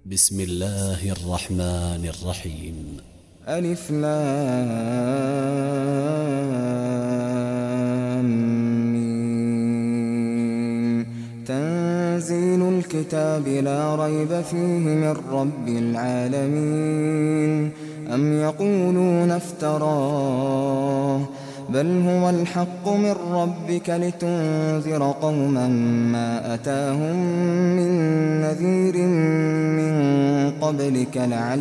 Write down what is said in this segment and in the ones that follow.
بسم الله الرحمن الرحيم. ألف لام ميم. تنزيل الكتاب لا ريب فيه من رب العالمين. أم يقولون افتراه بل هو الحق من ربك لتنذر قوما ما أتاهم من نذير من قبلك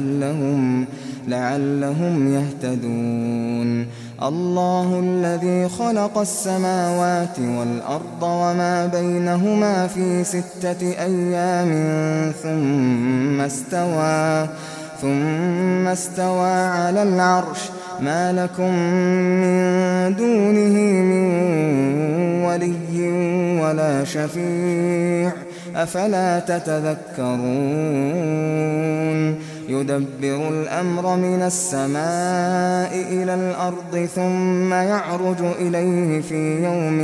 لعلهم يهتدون. الله الذي خلق السماوات والأرض وما بينهما في 6 أيام ثم استوى على العرش. ما لكم من دونه من ولي ولا شفيع أفلا تتذكرون. يدبر الأمر من السماء إلى الأرض ثم يعرج إليه في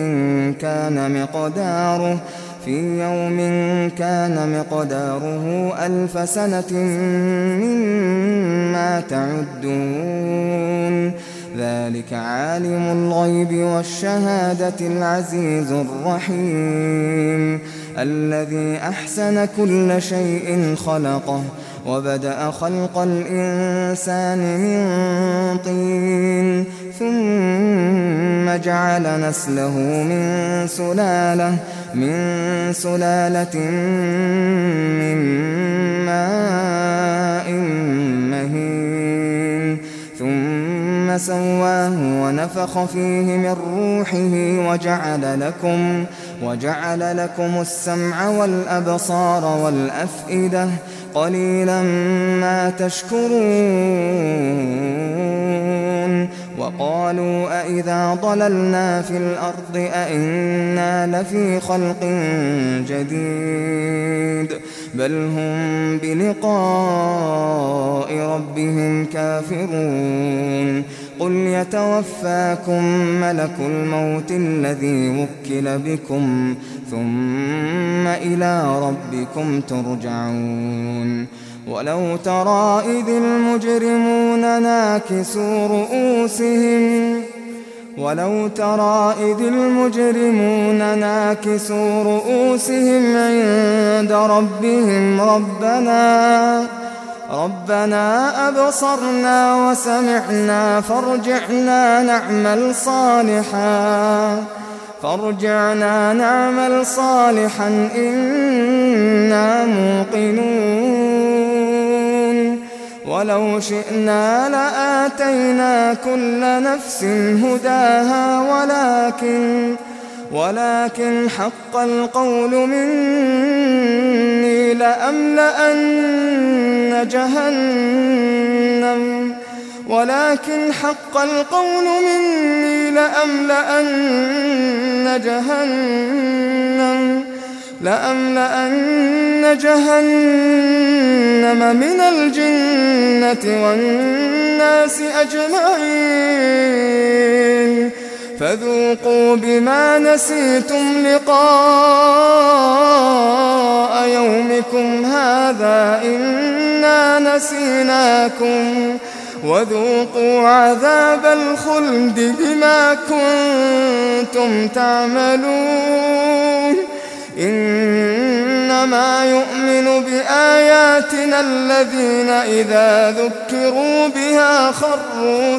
يوم كان مقداره 1000 سنة مما تعدون. ذلك عالم الغيب والشهادة العزيز الرحيم. الذي أحسن كل شيء خلقه وبدأ خلق الإنسان من طين ثم جعل نسله من سلالة من ماء مهين ثم سواه ونفخ فيه من روحه وجعل لكم السمع والأبصار والأفئدة قليلا ما تشكرون. وقالوا أإذا ضللنا في الأرض أإنا لفي خلق جديد بل هم بلقاء ربهم كافرون. قل يتوفاكم ملك الموت الذي وكل بكم ثم إلى ربكم ترجعون. ولو ترى إذ المجرمون ناكسوا رؤوسهم عند ربهم ربنا أبصرنا وسمعنا فارجعنا نعمل صالحا إنا موقنون. ولو شئنا لآتينا كل نفس هداها ولكن حق القول مني لأملأن جهنم من الجنة والناس أجمعين. فذوقوا بما نسيتم لقاء يومكم هذا إنا نسيناكم وذوقوا عذاب الخلد بما كنتم تعملون. إنما يؤمن بآياتنا الذين إذا ذكروا بها خروا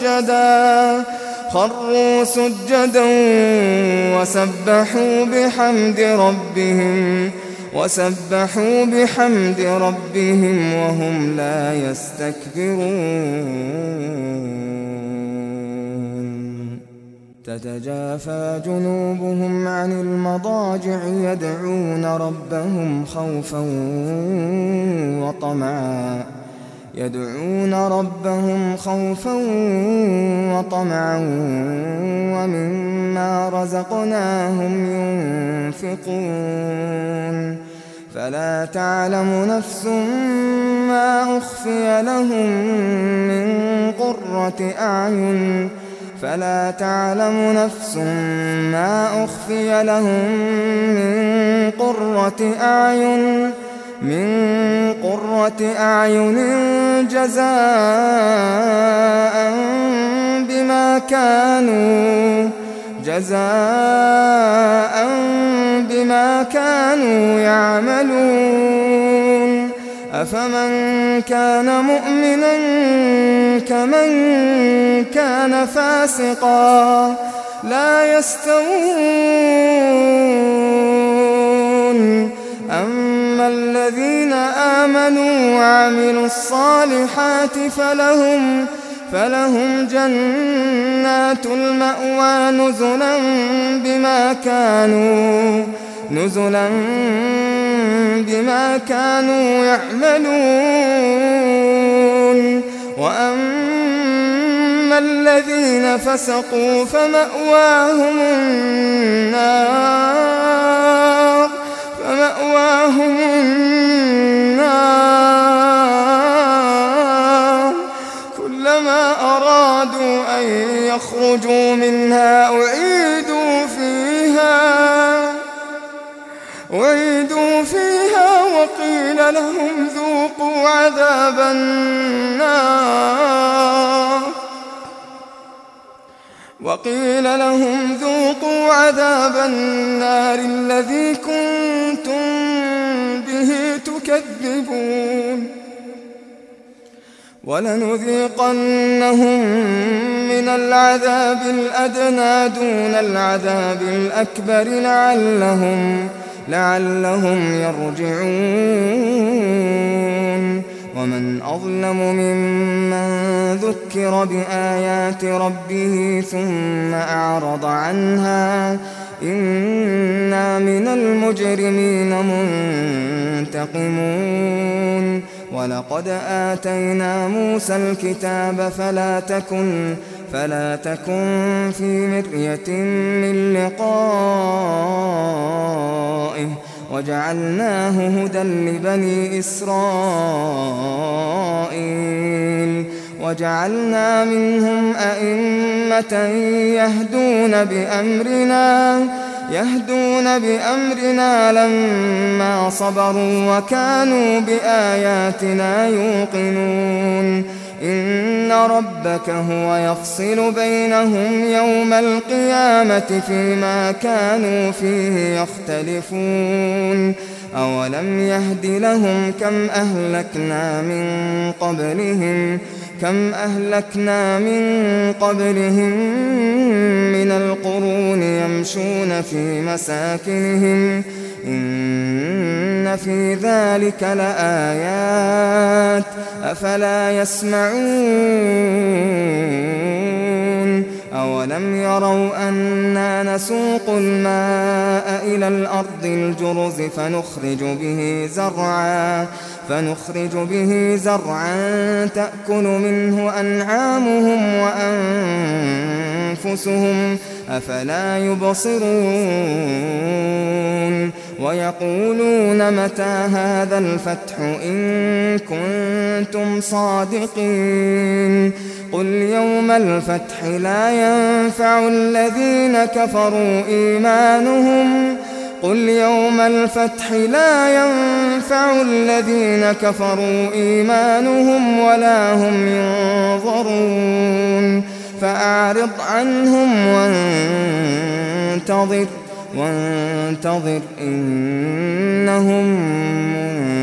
سجدا وسبحوا بحمد ربهم وهم لا يستكبرون. تتجافى جنوبهم عن المضاجع يدعون ربهم خوفا وطمعا ومما رزقناهم ينفقون. فلا تعلم نفس ما أخفي لهم من قرة أعين من قرة قرة أعين جزاء بما كانوا يعملون أفمن كان مؤمنا كمن كان فاسقا لا يستوون أما الذين آمنوا وعملوا الصالحات فلهم جنات المأوى نزلا بما كانوا يعملون وأما الذين فسقوا فمأواهم النار كلما أرادوا أن يخرجوا منها أعيدوا فيها وقيل لهم ذوقوا عذاب النار الذي كنتم به تكذبون ولنذيقنهم من العذاب الأدنى دون العذاب الأكبر لعلهم يرجعون ومن أظلم ممن ذكر بآيات ربه ثم أعرض عنها إنا من المجرمين منتقمون ولقد آتينا موسى الكتاب فلا تكن في مرية من لقائه وجعلناه هدى لبني إسرائيل وجعلنا منهم أئمة يهدون بأمرنا لما صبروا وكانوا بآياتنا يوقنون إن ربك هو يفصل بينهم يوم القيامة فيما كانوا فيه يختلفون أولم يهد لهم كم أهلكنا من قبلهم من القرون يمشون في مساكنهم إن في ذلك لآيات أفلا يسمعون أولم يروا أنا نسوق الماء إلى الأرض الجرز فنخرج به زرعا تأكل منه أنعامهم وأنفسهم أفلا يبصرون ويقولون متى هذا الفتح إن كنتم صادقين قل يوم الفتح لا ينفع الذين كفروا إيمانهم ولا هم ينظرون فأعرض عنهم وانتظر إنهم